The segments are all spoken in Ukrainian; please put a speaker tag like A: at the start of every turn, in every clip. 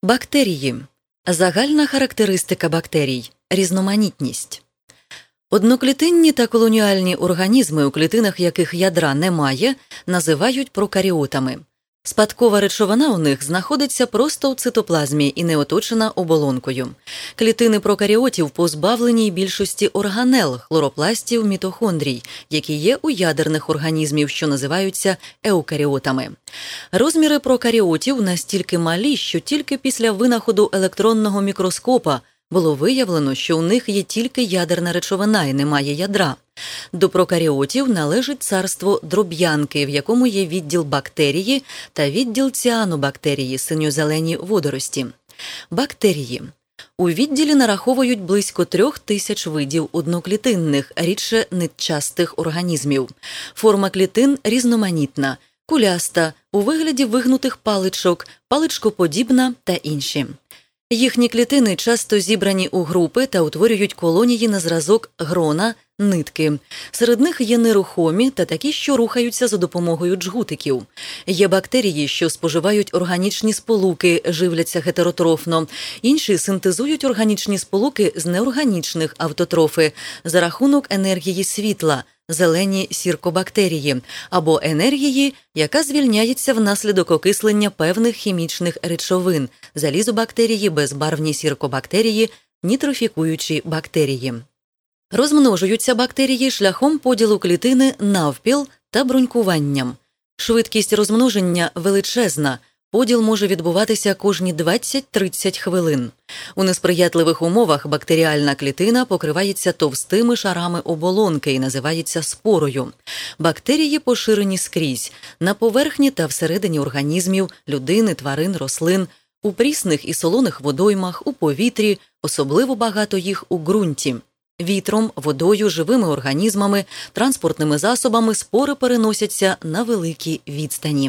A: Бактерії. Загальна характеристика бактерій – різноманітність. Одноклітинні та колоніальні організми, у клітинах яких ядра немає, називають прокаріотами. Спадкова речовина у них знаходиться просто у цитоплазмі і не оточена оболонкою. Клітини прокаріотів позбавлені більшості органел, хлоропластів, мітохондрій, які є у ядерних організмів, що називаються еукаріотами. Розміри прокаріотів настільки малі, що тільки після винаходу електронного мікроскопа було виявлено, що у них є тільки ядерна речовина і немає ядра. До прокаріотів належить царство дроб'янки, в якому є відділ бактерії та відділ ціанобактерії – синьо-зелені водорості. Бактерії. У відділі нараховують близько 3000 видів одноклітинних, рідше нитчастих організмів. Форма клітин різноманітна – куляста, у вигляді вигнутих паличок, паличкоподібна та інші. Їхні клітини часто зібрані у групи та утворюють колонії на зразок грона, нитки. Серед них є нерухомі та такі, що рухаються за допомогою джгутиків. Є бактерії, що споживають органічні сполуки, живляться гетеротрофно. Інші синтезують органічні сполуки з неорганічних автотрофи за рахунок енергії світла – зелені сіркобактерії, або енергії, яка звільняється внаслідок окислення певних хімічних речовин – залізобактерії, безбарвні сіркобактерії, нітрофікуючі бактерії. Розмножуються бактерії шляхом поділу клітини навпіл та брунькуванням. Швидкість розмноження величезна. Поділ може відбуватися кожні 20-30 хвилин. У несприятливих умовах бактеріальна клітина покривається товстими шарами оболонки і називається спорою. Бактерії поширені скрізь – на поверхні та всередині організмів, людини, тварин, рослин, у прісних і солоних водоймах, у повітрі, особливо багато їх у ґрунті. Вітром, водою, живими організмами, транспортними засобами спори переносяться на великі відстані.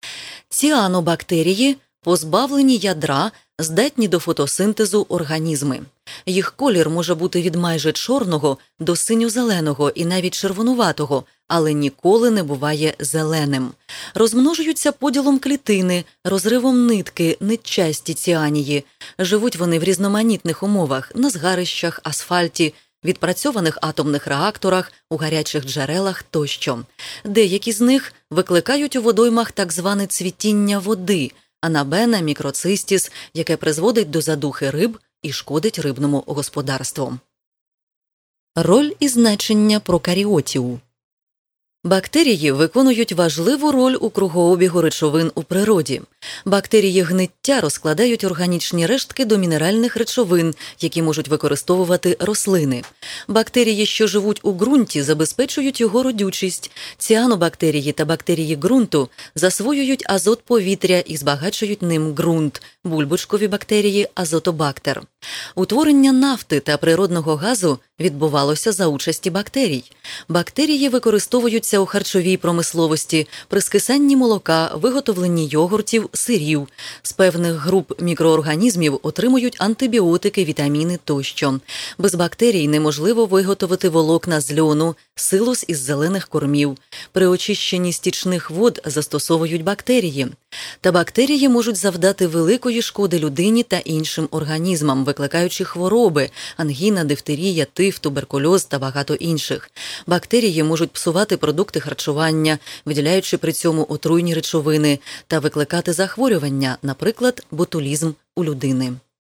A: Ціанобактерії позбавлені ядра, здатні до фотосинтезу організми. Їх колір може бути від майже чорного до синьо-зеленого і навіть червонуватого, але ніколи не буває зеленим. Розмножуються поділом клітини, розривом нитки, нитчасті ціанії. Живуть вони в різноманітних умовах – на згарищах, асфальті, відпрацьованих атомних реакторах, у гарячих джерелах тощо. Деякі з них викликають у водоймах так зване цвітіння води – анабена, мікроцистіс, яке призводить до задухи риб і шкодить рибному господарству. Роль і значення прокаріотів. Бактерії виконують важливу роль у кругообігу речовин у природі. Бактерії гниття розкладають органічні рештки до мінеральних речовин, які можуть використовувати рослини. Бактерії, що живуть у ґрунті, забезпечують його родючість. Ціанобактерії та бактерії ґрунту засвоюють азот повітря і збагачують ним ґрунт. Бульбочкові бактерії – азотобактер. Утворення нафти та природного газу відбувалося за участі бактерій. Бактерії використовуються у харчовій промисловості, при скисанні молока, виготовленні йогуртів, сирів. З певних груп мікроорганізмів отримують антибіотики, вітаміни тощо. Без бактерій неможливо виготовити волокна з льону, силос із зелених кормів. При очищенні стічних вод застосовують бактерії. Та бактерії можуть завдати великої шкоди людині та іншим організмам, викликаючи хвороби – ангіна, дифтерія, тиф, туберкульоз та багато інших. Бактерії можуть псувати продукти харчування, виділяючи при цьому отруйні речовини, та викликати захворювання, наприклад, ботулізм у людини.